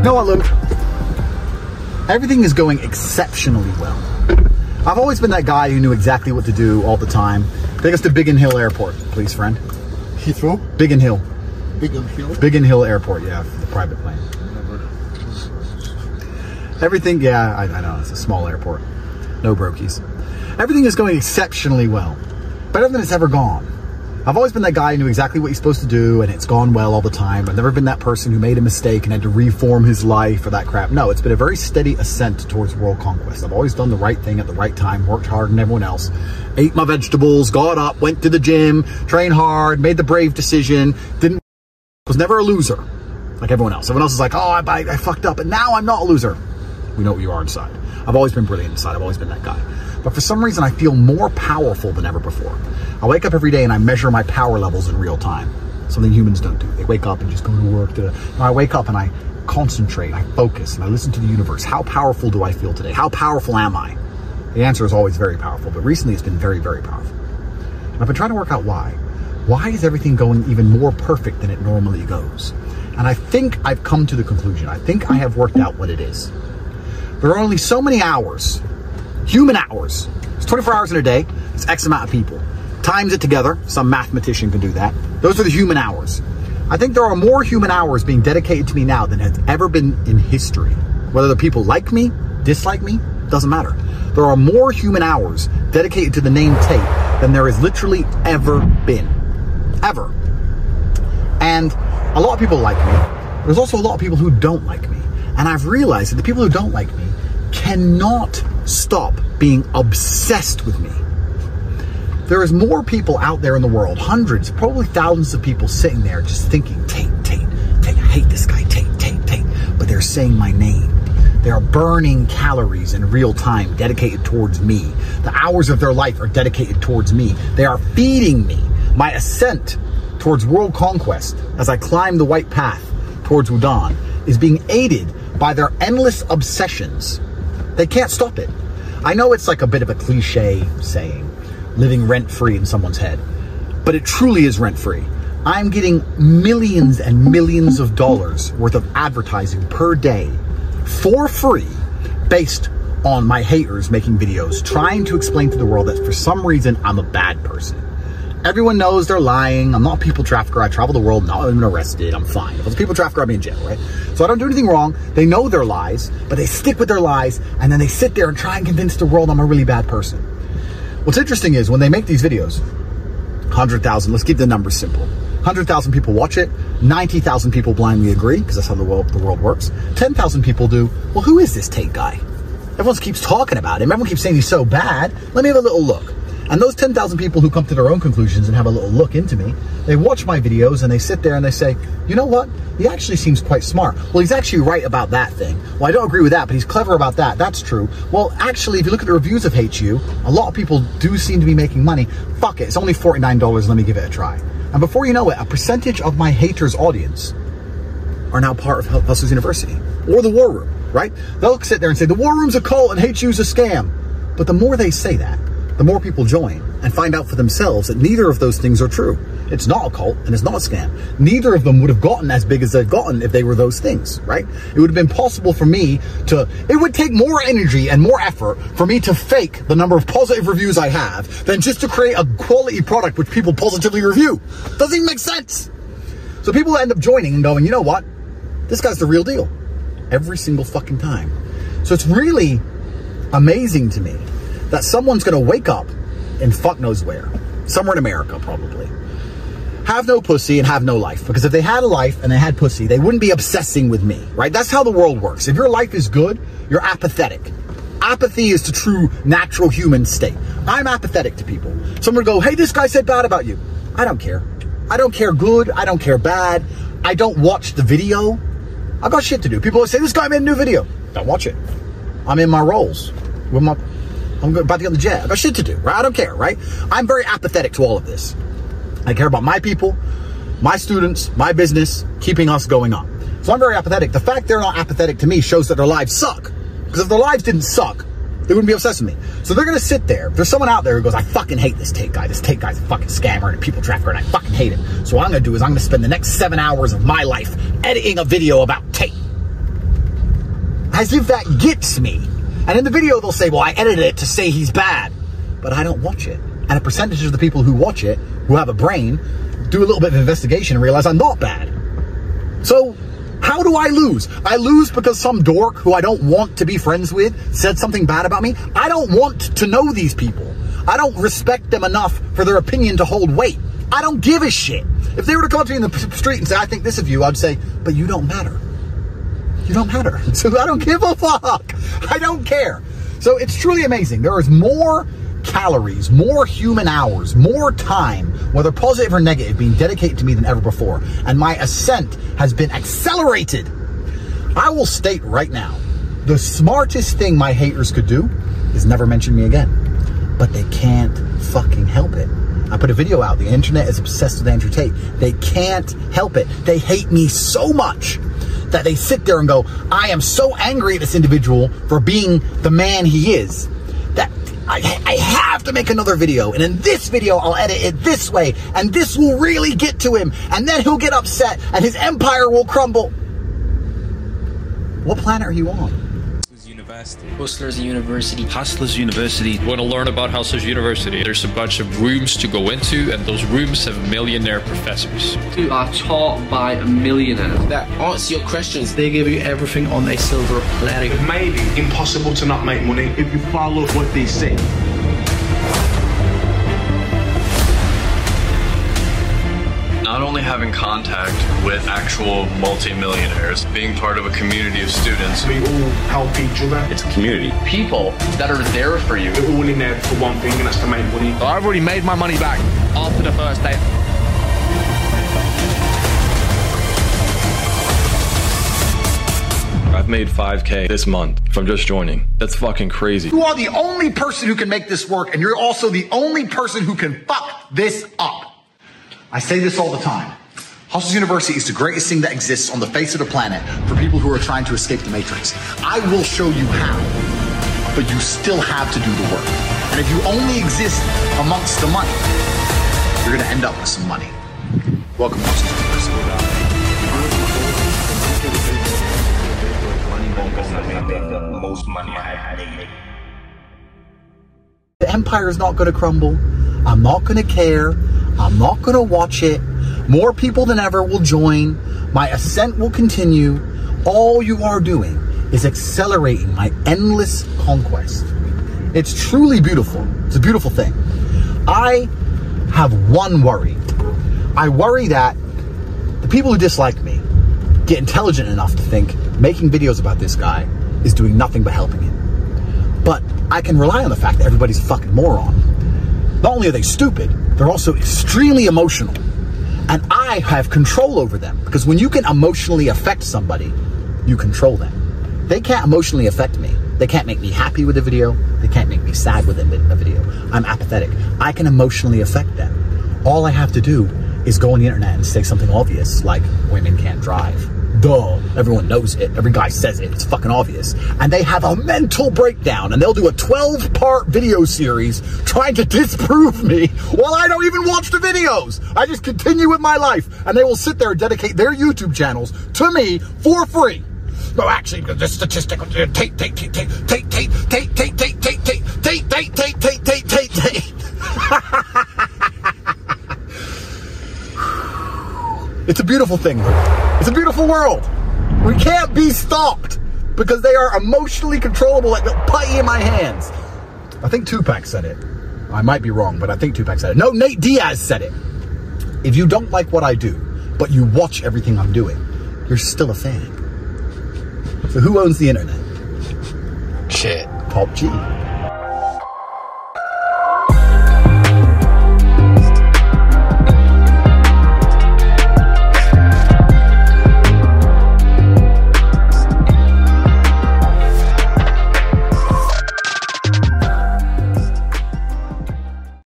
know what, Luke? Everything is going exceptionally well. I've always been that guy who knew exactly what to do all the time. Take us to Biggin Hill Airport, please, friend. Heathrow? Biggin Hill. Biggin Hill? Biggin Hill Airport, yeah, for the private plane. Everything, yeah, I know, it's a small airport. No brokies. Everything is going exceptionally well. Better than it's ever gone. I've always been that guy who knew exactly what he's supposed to do, and it's gone well all the time. I've never been that person who made a mistake and had to reform his life or that crap. No, it's been a very steady ascent towards world conquest. I've always done the right thing at the right time, worked harder than everyone else, ate my vegetables, got up, went to the gym, trained hard, made the brave decision, was never a loser like everyone else. Everyone else is like, oh, I fucked up, and now I'm not a loser. We know what you are inside. I've always been brilliant inside. I've always been that guy. But for some reason, I feel more powerful than ever before. I wake up every day and I measure my power levels in real time. Something humans don't do. They wake up and just go to work. No, I wake up and I concentrate, I focus, and I listen to the universe. How powerful do I feel today? How powerful am I? The answer is always very powerful, but recently it's been very, very powerful. And I've been trying to work out why. Why is everything going even more perfect than it normally goes? And I think I've come to the conclusion. I think I have worked out what it is. There are only so many hours, human hours. It's 24 hours in a day. It's X amount of people. Times it together. Some mathematician can do that. Those are the human hours. I think there are more human hours being dedicated to me now than has ever been in history. Whether the people like me, dislike me, doesn't matter. There are more human hours dedicated to the name Tate than there has literally ever been. Ever. And a lot of people like me. There's also a lot of people who don't like me. And I've realized that the people who don't like me cannot stop being obsessed with me. There is more people out there in the world, hundreds, probably thousands of people sitting there just thinking, Tate, Tate, Tate, I hate this guy, Tate, Tate, Tate. But they're saying my name. They are burning calories in real time dedicated towards me. The hours of their life are dedicated towards me. They are feeding me. My ascent towards world conquest as I climb the white path towards Wudan is being aided by their endless obsessions. They can't stop it. I know it's like a bit of a cliche saying, living rent-free in someone's head, but it truly is rent-free. I'm getting millions and millions of dollars worth of advertising per day for free based on my haters making videos, trying to explain to the world that for some reason I'm a bad person. Everyone knows they're lying. I'm not a people trafficker. I travel the world, not even arrested. I'm fine. If I was a people trafficker, I'd be in jail, right? So I don't do anything wrong. They know their lies, but they stick with their lies, and then they sit there and try and convince the world I'm a really bad person. What's interesting is when they make these videos, 100,000, let's keep the numbers simple. 100,000 people watch it, 90,000 people blindly agree, because that's how the world works. 10,000 people do, well, who is this Tate guy? Everyone keeps talking about him. Everyone keeps saying he's so bad. Let me have a little look. And those 10,000 people who come to their own conclusions and have a little look into me, they watch my videos and they sit there and they say, you know what? He actually seems quite smart. Well, he's actually right about that thing. Well, I don't agree with that, but he's clever about that. That's true. Well, actually, if you look at the reviews of Hate You, a lot of people do seem to be making money. Fuck it. It's only $49. Let me give it a try. And before you know it, a percentage of my haters' audience are now part of Hustlers University or the War Room, right? They'll sit there and say, the War Room's a cult and Hate You's a scam. But the more they say that, the more people join and find out for themselves that neither of those things are true. It's not a cult and it's not a scam. Neither of them would have gotten as big as they've gotten if they were those things, right? It would have been possible for me it would take more energy and more effort for me to fake the number of positive reviews I have than just to create a quality product which people positively review. Doesn't even make sense. So people end up joining and going, you know what? This guy's the real deal. Every single fucking time. So it's really amazing to me that someone's going to wake up in fuck knows where, somewhere in America probably, have no pussy and have no life. Because if they had a life and they had pussy, they wouldn't be obsessing with me, right? That's how the world works. If your life is good, you're apathetic. Apathy is the true natural human state. I'm apathetic to people. Someone would go, hey, this guy said bad about you. I don't care. I don't care good. I don't care bad. I don't watch the video. I got shit to do. People say, this guy made a new video. Don't watch it. I'm in my roles. I'm about to get on the jet. I got shit to do, right? I don't care, right? I'm very apathetic to all of this. I care about my people, my students, my business, keeping us going on. So I'm very apathetic. The fact they're not apathetic to me shows that their lives suck. Because if their lives didn't suck, they wouldn't be obsessed with me. So they're going to sit there. There's someone out there who goes, I fucking hate this Tate guy. This Tate guy's a fucking scammer and a people trafficker, and I fucking hate him. So what I'm going to do is I'm going to spend the next 7 hours of my life editing a video about Tate. as if that gets me. And in the video, they'll say, well, I edited it to say he's bad. But I don't watch it. And a percentage of the people who watch it, who have a brain, do a little bit of investigation and realize I'm not bad. So how do I lose? I lose because some dork who I don't want to be friends with said something bad about me. I don't want to know these people. I don't respect them enough for their opinion to hold weight. I don't give a shit. If they were to come up to me in the street and say, I think this of you, I'd say, but you don't matter. You don't matter. So I don't give a fuck. I don't care. So it's truly amazing. There is more calories, more human hours, more time, whether positive or negative, being dedicated to me than ever before. And my ascent has been accelerated. I will state right now, the smartest thing my haters could do is never mention me again. But they can't fucking help it. I put a video out. The internet is obsessed with Andrew Tate. They can't help it. They hate me so much that they sit there and go, I am so angry at this individual for being the man he is that I have to make another video. And in this video, I'll edit it this way. And this will really get to him. And then he'll get upset and his empire will crumble. What planet are you on? Hustlers University. Hustlers University. Want to learn about Hustlers University? There's a bunch of rooms to go into, and those rooms have millionaire professors. You are taught by millionaires that answer your questions. They give you everything on a silver platter. It may be impossible to not make money if you follow what they say. Not only having contact with actual multimillionaires, being part of a community of students. We all help each other. It's a community. People that are there for you. We're all in there for one thing, and that's to make money. I've already made my money back after the first day. I've made 5K this month from just joining. That's fucking crazy. You are the only person who can make this work, and you're also the only person who can fuck this up. I say this all the time. Hustlers University is the greatest thing that exists on the face of the planet for people who are trying to escape the matrix. I will show you how, but you still have to do the work. And if you only exist amongst the money, you're gonna end up with some money. Welcome to Hustlers University. Most money I had made. The empire is not gonna crumble. I'm not gonna care. I'm not going to watch it. More people than ever will join. My ascent will continue. All you are doing is accelerating my endless conquest. It's truly beautiful. It's a beautiful thing. I have one worry. I worry that the people who dislike me get intelligent enough to think making videos about this guy is doing nothing but helping him. But I can rely on the fact that everybody's a fucking moron. Not only are they stupid, they're also extremely emotional. And I have control over them. Because when you can emotionally affect somebody, you control them. They can't emotionally affect me. They can't make me happy with a video. They can't make me sad with a video. I'm apathetic. I can emotionally affect them. All I have to do is go on the internet and say something obvious, like women can't drive. Duh, everyone knows it. Every guy says it. It's fucking obvious. And they have a mental breakdown, and they'll do a 12-part video series trying to disprove me while I don't even watch the videos. I just continue with my life, and they will sit there and dedicate their YouTube channels to me for free. No, actually, the statistical Tate. It's a beautiful thing. It's a beautiful world. We can't be stopped because they are emotionally controllable like the putty in my hands. I think Tupac said it. I might be wrong, but I think Tupac said it. No, Nate Diaz said it. If you don't like what I do, but you watch everything I'm doing, you're still a fan. So who owns the internet? Shit. Pop G.